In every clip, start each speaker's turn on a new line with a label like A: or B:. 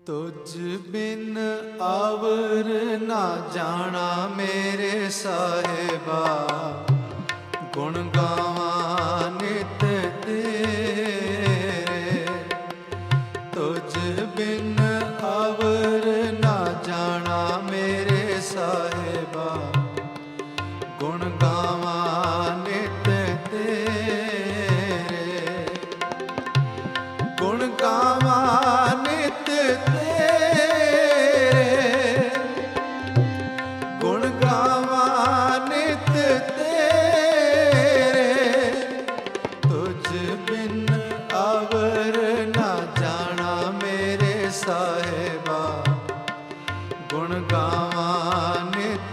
A: तुझ बिन आवर ना जाना मेरे साहिबा, गुण गावा नित तेरे। तुझ बिन आवर ना जाना मेरे साहिबा, गुण गावा नित तेरे। गुण गावा नित तेरे, गुण गावा नित तेरे। तुझ बिन आवर ना जाना मेरे साहिबा, गुण गावा नित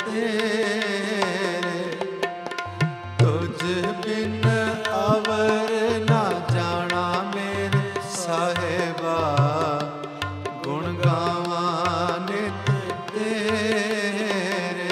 A: तेरे। तुझ बिन आवर ना जाना मेरे साहिबा, गुण गावा नित तेरे।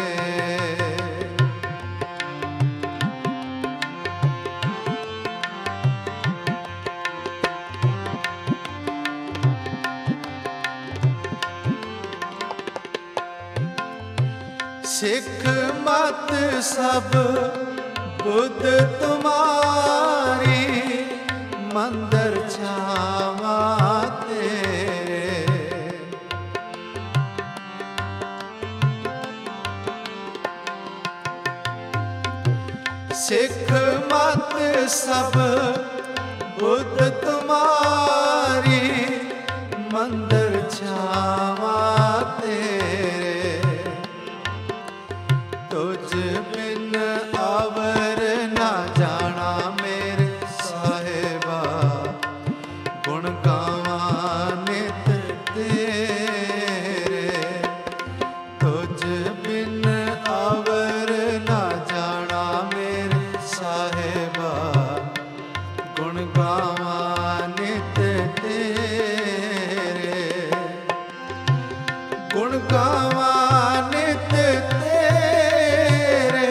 A: सिख मत सब बुद्ध तुम्हारी, मंदिर छावा तेरे। सिख मत सब बुद्ध तुम्हारी, मंदिर छावा तेरे। तुझ बिन आवर ना जाना मेरे साहिबा, गुण गावा नित तेरे। तुझ बिन आवर ना जाना मेरे साहिबा, गुण गावा नित तेरे। गुण गावा नित तेरे,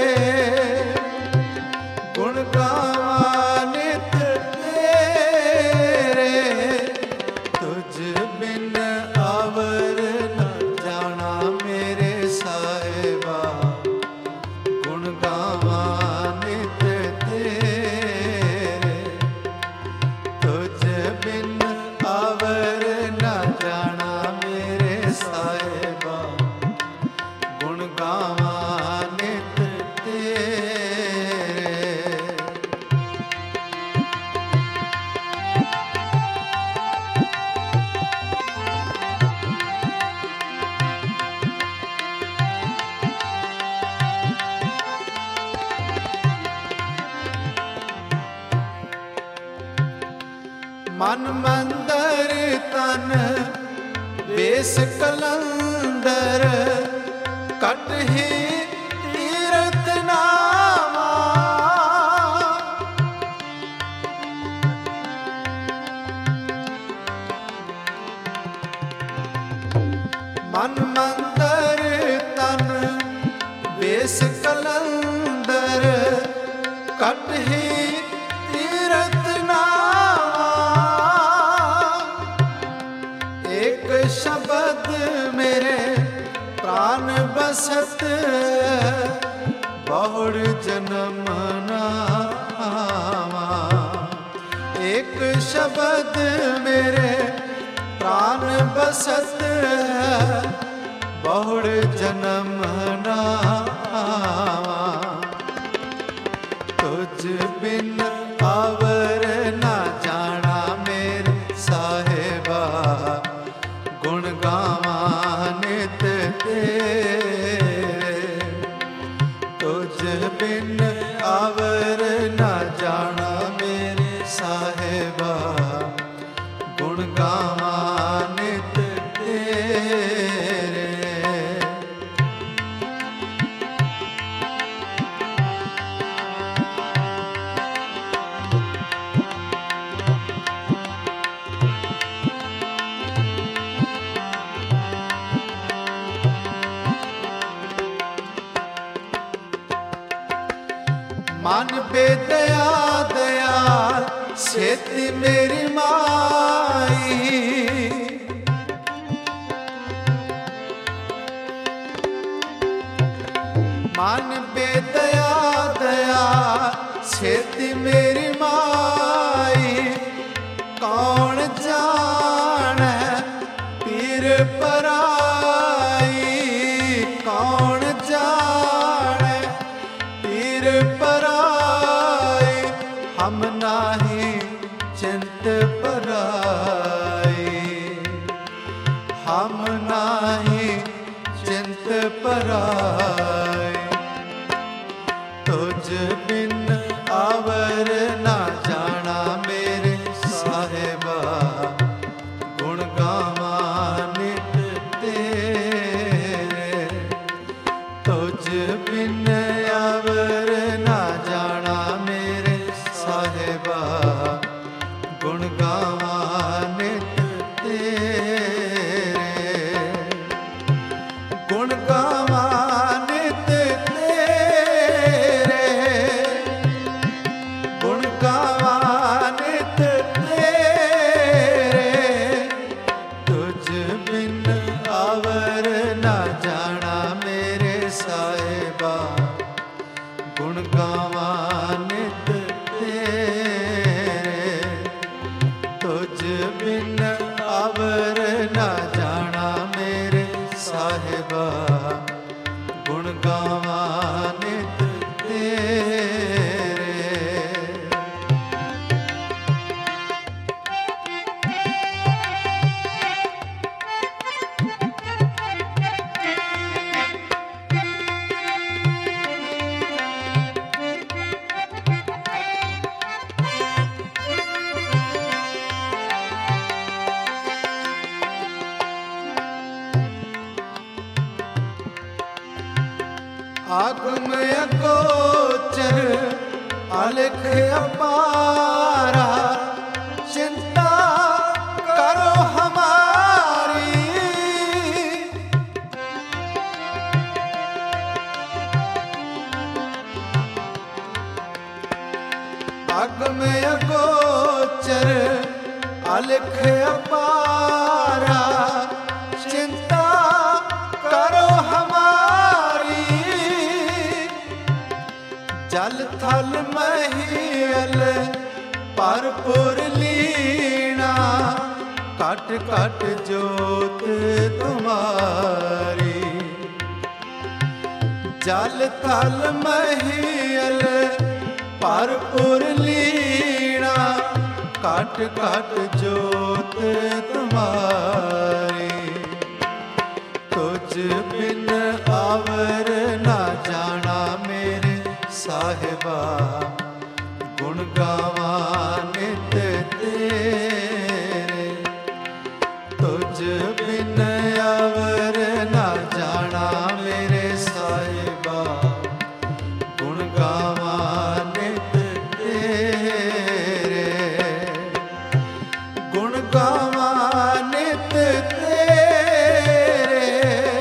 A: गुण गावा नित तेरे। तुझ बिन आवर न जाना मेरे साहिबा, गुण गावा नित तेरे। तुझ बिन आवर न जाना मेरे साहिबा, गुण गावा नित तेरे। मन मंदर तन वेस कलंदर, कट ही तीरथ नामा। मन मंदर तन वेस कलंदर, कट ही तीरथ नामा। एक शब्द मेरे प्राण बसत, बहुड़ जन्म नावा। एक शब्द मेरे प्राण बसत, बहुड़ जन्म नावा। तुझ बिन आवर ना जाना मेरे साहिबा, गुण गावा नित तेरे। तुझ बिन आवर ना जाना मेरे साहिबा, गुण गावा नित तेरे। मन बेदया दयाल सेती मेरी माई, पराई। हम नाही चिंत पराई। तुझ बिन आवर ना जाना मेरे साहिबा। गुण गावा नित तेरे। तुझ बिन आवर ना जाना मेरे साहिबा। गुण गावा नित तेरे। गुण गावा नित तेरे। गुण गावा नित तेरे। तुझ बिन आवर ना जाना मेरे साहिबा। गुण गावा नित तेरे। तुझ बिन आवर ना जाना मेरे साहिबा। गुण गावा नित तेरे। आगम अगोचर अलख अपारा। चिंता करो हमारी। आगम अगोचर अलख अपारा। चिंता करो हमारी। जल थल महियल परपुर लीना। कट कट जोत तुम्हारी। जल थल महियल परपुर लीना। कट कट जोत तुम्हारी। तुझ बिन आवर ना जाना मेरे साहिबा। गुण गावा नित तेरे। तुझ बिन आवर ना जाना मेरे साहिबा। गुण गावा नित तेरे। गुण गावा नित तेरे।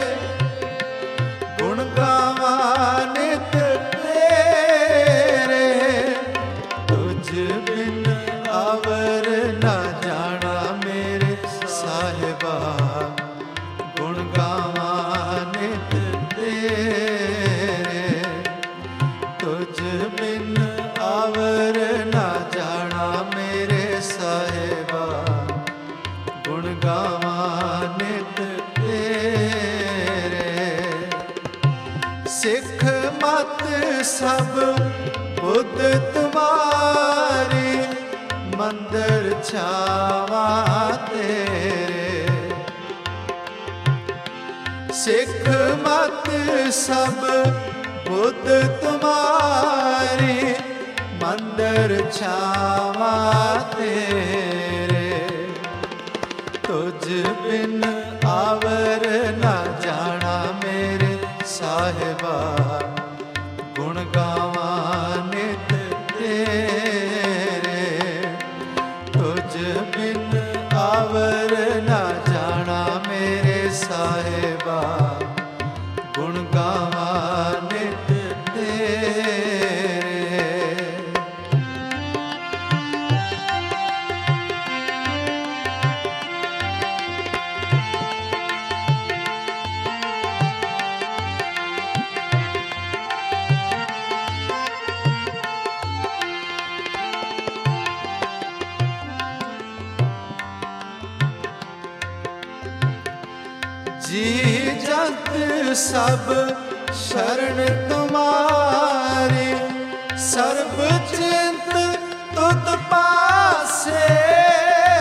A: गुण गावा नित तेरे। तुझ बिन आवर ना जाना मेरे साहिबा। गुण गावा नित तेरे। तुझ बिन आवर ना जाना मेरे साहिबा। गुण गावा नित तेरे। सिख मत सब बुद्ध तुम्हारी। मंदिर छावा तेरे। सिख मत सब बुद्ध तुम्हारी। मंदिर छावा तेरे। तुझ बिन आवर ना जाना मेरे साहिबा। गुण गावा नित तेरे। तुझ बिन आवर ना जाना मेरे साहिबा। गुण गावा नित तेरे। जी जंत सब शरण तुम्हारी। सर्ब चिंत तुत पासे।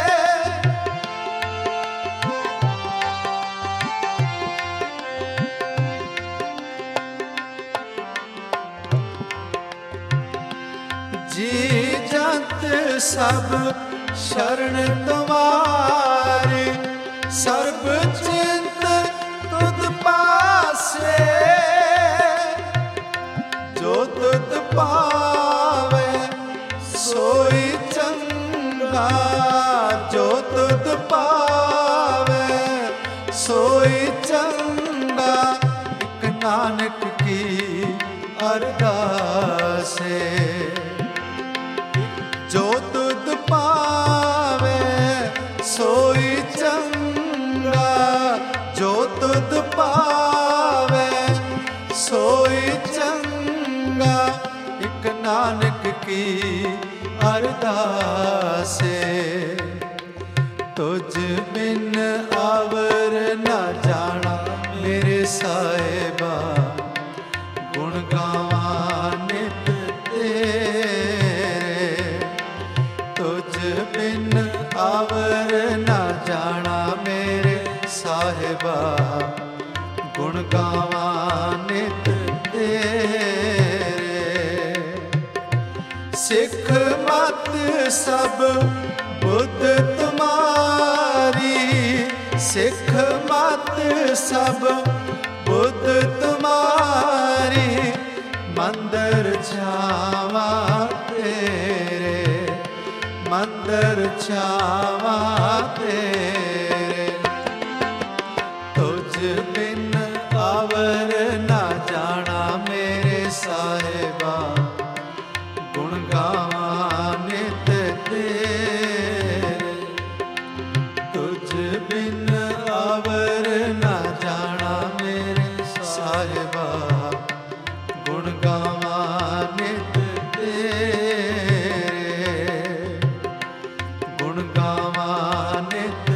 A: सब शरण तुम्हारी, सर्ब चिंत तुध पासे, जो तुध पावे सोई चंगा, जो तुध पावे सोई चंगा। एक नानक की अरदास है, जो तुध पावे सोई चंगा, जो तुध पावे सोई चंगा। एक नानक की अरदास है, तुझ बिन आवर न जाना मेरे साहिबा, गुण गावा नित तेरे। तुझ बिन आवर न जाना मेरे साहिबा, गुण गावा नित तेरे। सिख मत सब बुद्ध तुम्हारी, सिख मत सब बुद्ध तुम्हारी। मंदिर छावा तेरे, मंदिर छावा तेरे। तुझ बिन आवर न जाना मेरे साहिबा, गुण गावा नित तेरे। तुझ बिन आवर न जाना मेरे साहिबा, गुण गावा नित तेरे, गुण गावा नित